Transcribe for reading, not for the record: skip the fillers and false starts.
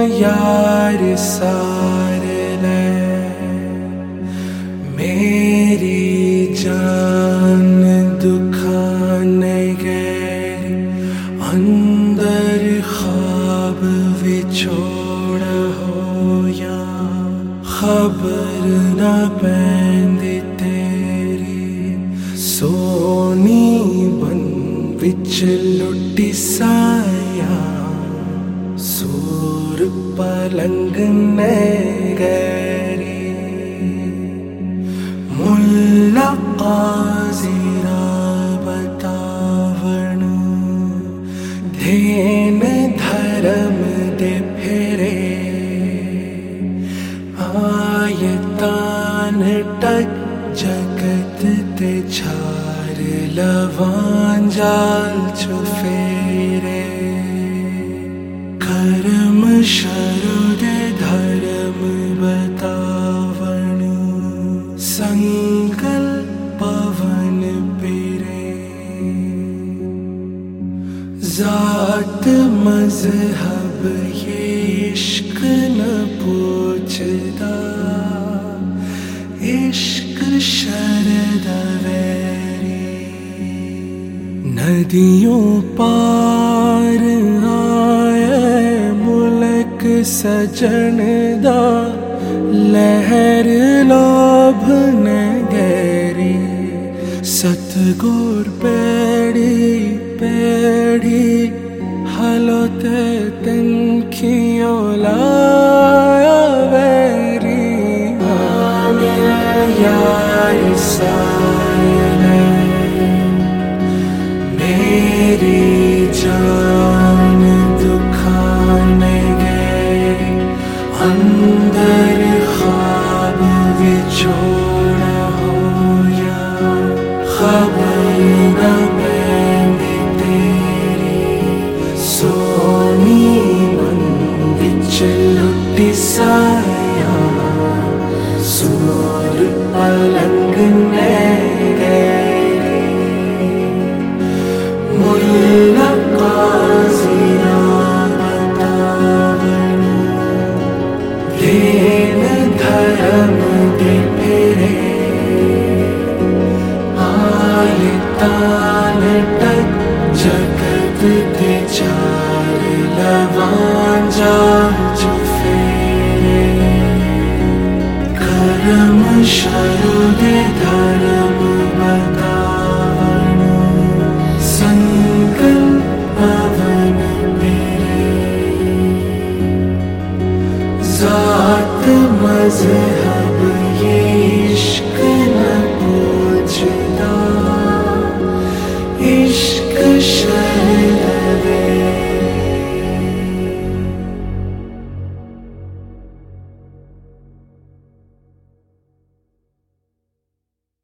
यार सारे ले मेरी जान दुखाने गए अंदर ख्वाब विछोड़ हो या खबर न पैंदी तेरी सोनी बन विच लुटी साया सूर पलंग ने गैरी मुल्ला काज़ीरा बतावण धेन धर्म दे फेरे आयतान टक जगत ते छार लवान जाल छुफेरे कर्म शरुदे धर्म बतावण संकल्प पवन पेरे जात मजहब ये इश्क न पूछता इश्क शरद वैरी नदियों पार आए मुल्क सजन दा लहर लोभ न गैरी सतगुर पेड़ी पेड़ी हलोते तनखियों लाया वैरी यार सारे मेरी जान दुखाने गए अंदर ख्वाब विछोड़ हो या खबर न पैंदी तेरी सोनी मन विच लुटी साया सूर पलंग ने गए मुल्ला काज़ीरा बतावण धेन धर्म दे फेरे आयतान टक जगत ते चार लवान जाल छुफेरे कर्म शरुदे धर्म बतावण संकल्प पवन पेरे जात मजहब ये इश्क न पूछता इश्क